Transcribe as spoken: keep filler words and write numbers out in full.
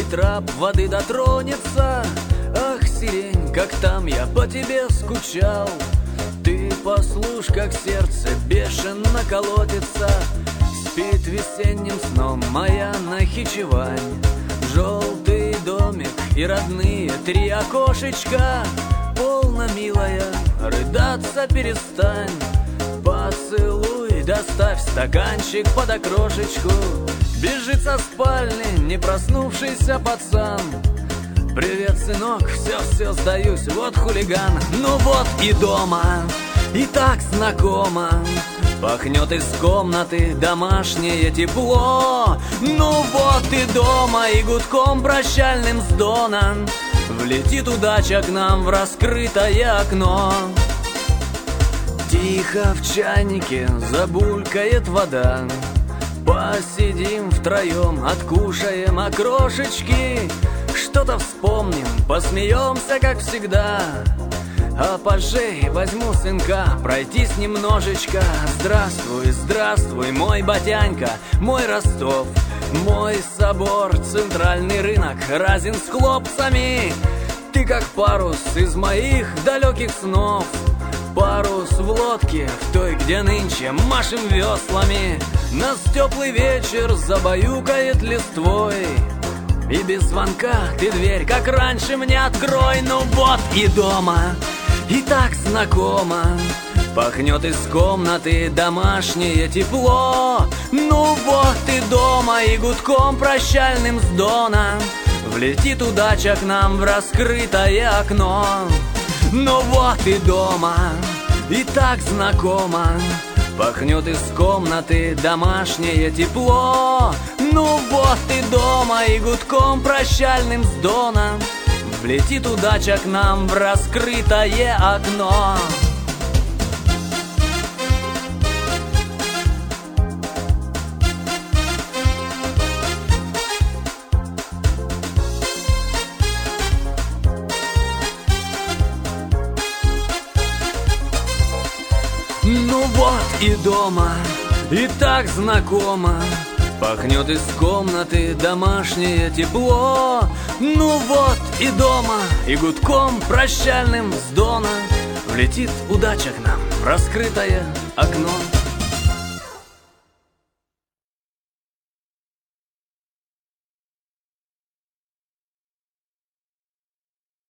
трап воды дотронется. Ах, сирень, как там я по тебе скучал. Ты послушь, как сердце бешено колотится. Спит весенним сном моя Нахичевань. Желтый домик и родные три окошечка. Полно, милая, рыдаться перестань. Поцелуй, доставь стаканчик под окрошечку. Бежит со спальни не проснувшийся пацан. Привет, сынок, все-все сдаюсь, вот хулиган. Ну вот и дома, и так знакомо. Пахнет из комнаты домашнее тепло. Ну вот и дома, и гудком прощальным с Дона влетит удача к нам в раскрытое окно. Тихо в чайнике забулькает вода. Посидим втроем, откушаем окрошечки. Что-то вспомним, посмеемся, как всегда. А позже возьму сынка пройтись немножечко. Здравствуй, здравствуй, мой Батянька, мой Ростов, мой собор, центральный рынок разин с хлопцами. Ты как парус из моих далеких снов. Парус в лодке, в той, где нынче машем веслами. Нас теплый вечер забаюкает листвой. И без звонка ты дверь, как раньше, мне открой. Ну вот и дома, и так знакомо. Пахнет из комнаты домашнее тепло. Ну вот и дома, и гудком прощальным с Дона влетит удача к нам в раскрытое окно. Ну вот и дома, и так знакомо. Пахнет из комнаты домашнее тепло. Ну вот и дома, и гудком прощальным с Дона влетит удача к нам в раскрытое окно. Ну вот и дома, и так знакомо. Пахнет из комнаты домашнее тепло. Ну вот и дома, и гудком прощальным с Дона влетит удача к нам в раскрытое окно.